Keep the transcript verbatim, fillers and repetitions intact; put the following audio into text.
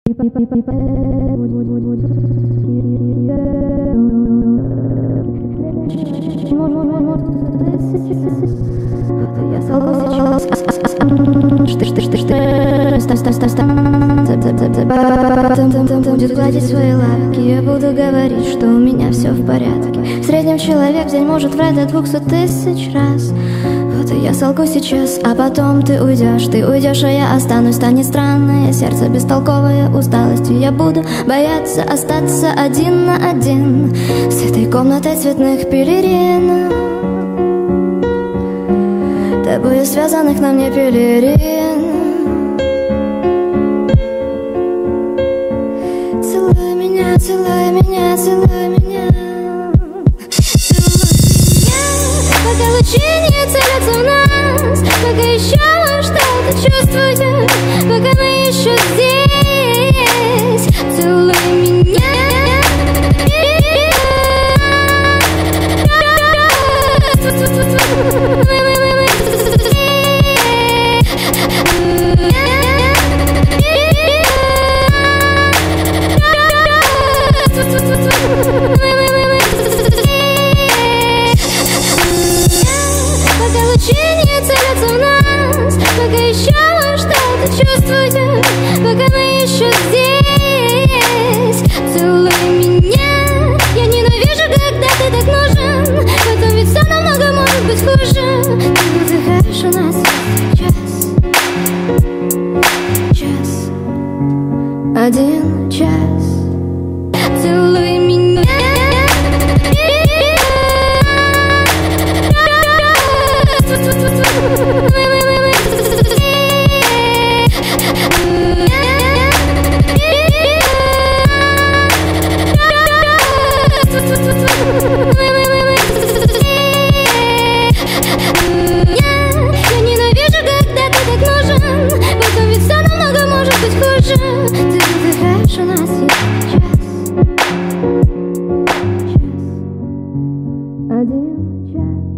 Будет гладить свои лапки, я буду говорить, что у меня все в порядке. В среднем человек в день может врать до двухсот тысяч раз. Вот и я солгу сейчас, а потом ты уйдешь. Ты уйдешь, а я останусь. Станет странное сердце, бестолковая усталостью. Я буду бояться остаться один на один с этой комнатой цветных пелерин, тобою связанных на мне пелерин. Целуй меня, целуй меня, целуй меня, целуй меня, пока лучи не целятся в нас, пока еще что-то чувствую, пока мы еще здесь. Целуй меня, пока лучи не целятся в нас, пока еще что-то чувствую, пока мы еще здесь. Целуй меня, я ненавижу, когда ты так нужен, потом ведь все намного может быть хуже. Ты выдыхаешь у нас час, час, один час. Целуй меня, я ненавижу, когда ты так нужен, потом ведь все намного может быть хуже. Ты выдыхаешь у нас час, час, один час.